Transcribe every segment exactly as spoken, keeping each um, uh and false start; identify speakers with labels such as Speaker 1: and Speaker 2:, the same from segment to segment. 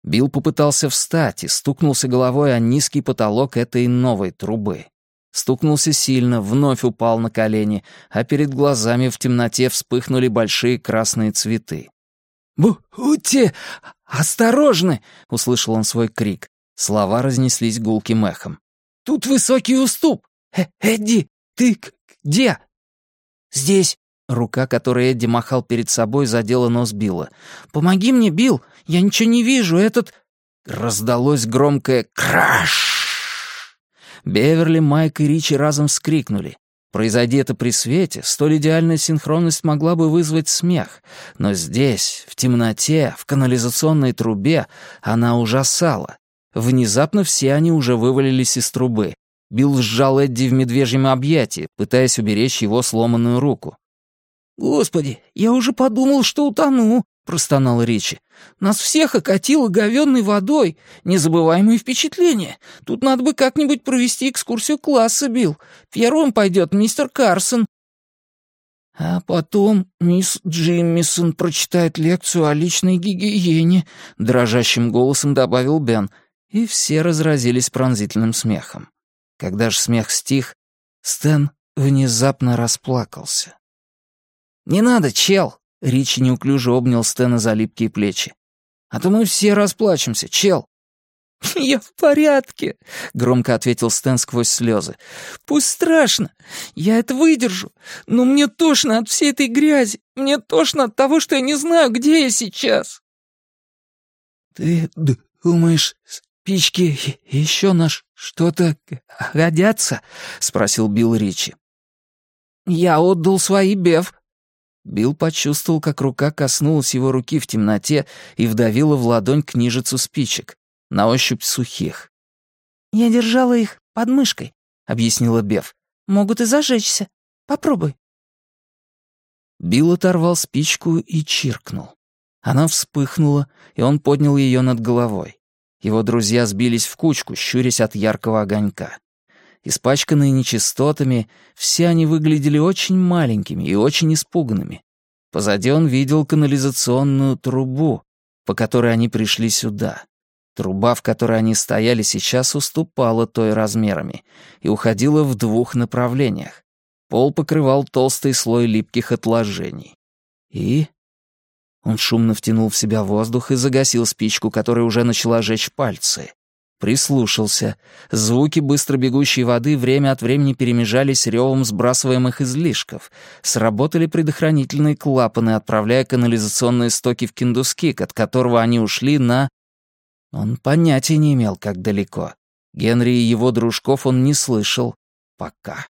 Speaker 1: Билл попытался встать и стукнулся головой о низкий потолок этой новой трубы. Стукнулся сильно, вновь упал на колени, а перед глазами в темноте вспыхнули большие красные цветы. «Будьте осторожны!» — услышал он свой крик. Слова разнеслись гулким эхом. «Тут высокий уступ! Э Эдди, ты где?» «Здесь!» — рука, которой Эдди махал перед собой, задела нос Билла. «Помоги мне, Билл! Я ничего не вижу, этот...» Раздалось громкое «краш!». Беверли, Майк и Ричи разом вскрикнули. Произойди это при свете, столь идеальная синхронность могла бы вызвать смех, но здесь, в темноте, в канализационной трубе, она ужасала. Внезапно все они уже вывалились из трубы. Билл сжал Эдди в медвежьем объятии, пытаясь уберечь его сломанную руку. «Господи, я уже подумал, что утону», — простонал Ричи. «Нас всех окатило говенной водой. Незабываемые впечатления. Тут надо бы как-нибудь провести экскурсию класса, Билл. Первым пойдет мистер Карсон». «А потом мисс Джиммисон прочитает лекцию о личной гигиене», — дрожащим голосом добавил Бен, и все разразились пронзительным смехом. Когда же смех стих, Стэн внезапно расплакался. «Не надо, чел!» — Ричи неуклюже обнял Стэна за липкие плечи. «А то мы все расплачемся, чел!» «Я в порядке», — громко ответил Стэн сквозь слезы. «Пусть страшно, я это выдержу, но мне тошно от всей этой грязи, мне тошно от того, что я не знаю, где я сейчас». «Ты думаешь, спички еще на что-то годятся?» — спросил Билл Ричи. «Я отдал свои, Бев». Билл почувствовал, как рука коснулась его руки в темноте и вдавила в ладонь книжицу спичек, на ощупь сухих. «Я держала их под мышкой», — объяснила Бев. «Могут и зажечься. Попробуй». Билл оторвал спичку и чиркнул. Она вспыхнула, и он поднял ее над головой. Его друзья сбились в кучку, щурясь от яркого огонька. Испачканные нечистотами, все они выглядели очень маленькими и очень испуганными. Позади он видел канализационную трубу, по которой они пришли сюда. Труба, в которой они стояли сейчас, уступала той размерами и уходила в двух направлениях. Пол покрывал толстый слой липких отложений. И... Он шумно втянул в себя воздух и загасил спичку, которая уже начала жечь пальцы. Прислушался. Звуки быстро бегущей воды время от времени перемежались ревом сбрасываемых излишков. Сработали предохранительные клапаны, отправляя канализационные стоки в Киндускик, от которого они ушли на... Он понятия не имел, как далеко. Генри и его дружков он не слышал. Пока.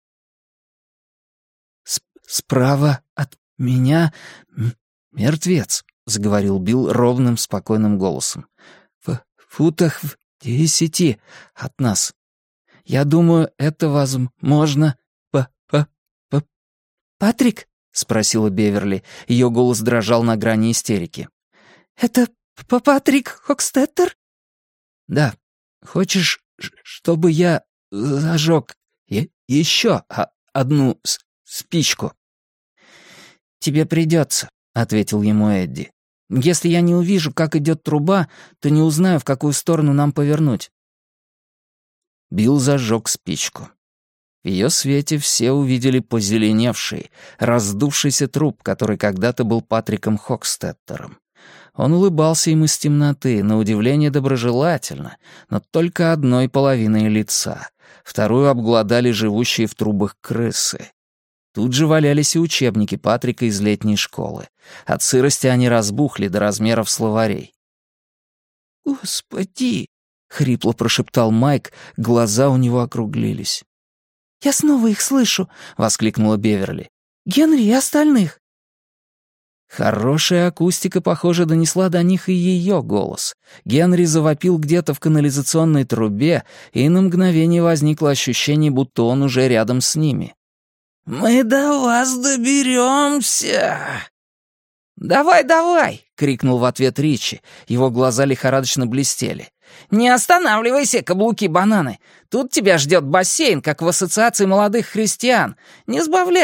Speaker 1: «Справа от меня мертвец», — заговорил Билл ровным, спокойным голосом. «В футах в десяти от нас. Я думаю, это возможно... П-п-п...» «Патрик?» — спросила Беверли. Ее голос дрожал на грани истерики. «Это Патрик Хокстеттер?» «Да. Хочешь, чтобы я зажег еще одну спичку?» «Тебе придется», — ответил ему Эдди. «Если я не увижу, как идет труба, то не узнаю, в какую сторону нам повернуть». Билл зажег спичку. В ее свете все увидели позеленевший, раздувшийся труп, который когда-то был Патриком Хокстеттером. Он улыбался им из темноты, на удивление доброжелательно, но только одной половиной лица. Вторую обглодали живущие в трубах крысы. Тут же валялись и учебники Патрика из летней школы. От сырости они разбухли до размеров словарей. «Господи!» — хрипло прошептал Майк, глаза у него округлились. «Я снова их слышу!» — воскликнула Беверли. «Генри и остальных!» Хорошая акустика, похоже, донесла до них и ее голос. Генри завопил где-то в канализационной трубе, и на мгновение возникло ощущение, будто он уже рядом с ними. «Мы до вас доберемся!» «Давай, давай!» — крикнул в ответ Ричи. Его глаза лихорадочно блестели. «Не останавливайся, каблуки-бананы! Тут тебя ждет бассейн, как в ассоциации молодых христиан. Не сбавляй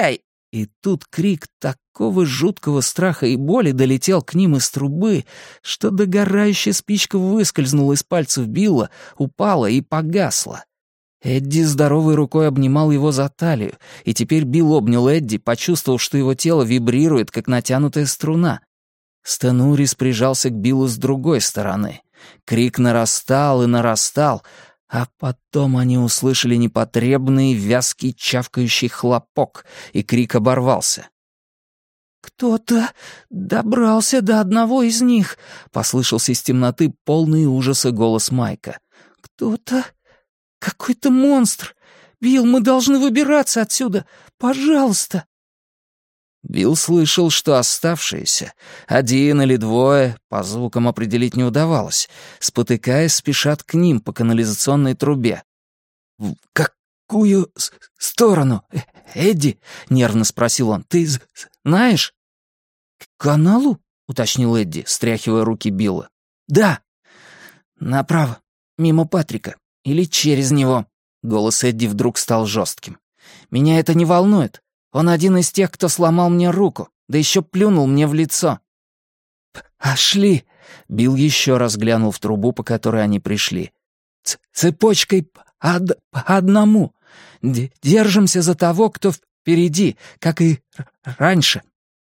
Speaker 1: И тут крик такого жуткого страха и боли долетел к ним из трубы, что догорающая спичка выскользнула из пальцев Билла, упала и погасла. Эдди здоровой рукой обнимал его за талию, и теперь Билл обнял Эдди, почувствовав, что его тело вибрирует, как натянутая струна. Стэн Урис прижался к Биллу с другой стороны. Крик нарастал и нарастал, а потом они услышали непотребный вязкий чавкающий хлопок, и крик оборвался. «Кто-то добрался до одного из них», — послышался из темноты полный ужаса голос Майка. «Кто-то... какой-то монстр! Билл, мы должны выбираться отсюда! Пожалуйста!» Билл слышал, что оставшиеся, один или двое, по звукам определить не удавалось, спотыкаясь, спешат к ним по канализационной трубе. «В какую с- сторону, э- Эдди?» — нервно спросил он. «Ты з- знаешь?» «К каналу?» — уточнил Эдди, стряхивая руки Билла. «Да. Направо, мимо Патрика. Или через него». Голос Эдди вдруг стал жестким. «Меня это не волнует. Он один из тех, кто сломал мне руку, да еще плюнул мне в лицо». «Пошли!» — Билл еще раз глянул в трубу, по которой они пришли. Ц «Цепочкой по, од по одному. Д Держимся за того, кто впереди, как и раньше».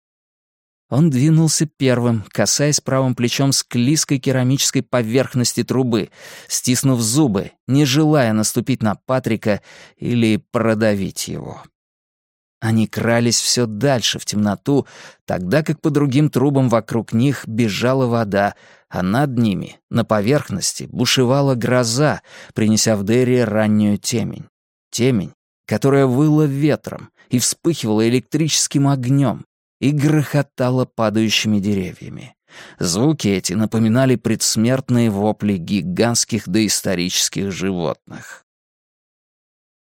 Speaker 1: Он двинулся первым, касаясь правым плечом склизкой керамической поверхности трубы, стиснув зубы, не желая наступить на Патрика или продавить его. Они крались все дальше в темноту, тогда как по другим трубам вокруг них бежала вода, а над ними, на поверхности, бушевала гроза, принеся в Дерри раннюю темень. Темень, которая выла ветром и вспыхивала электрическим огнем и грохотала падающими деревьями. Звуки эти напоминали предсмертные вопли гигантских доисторических животных.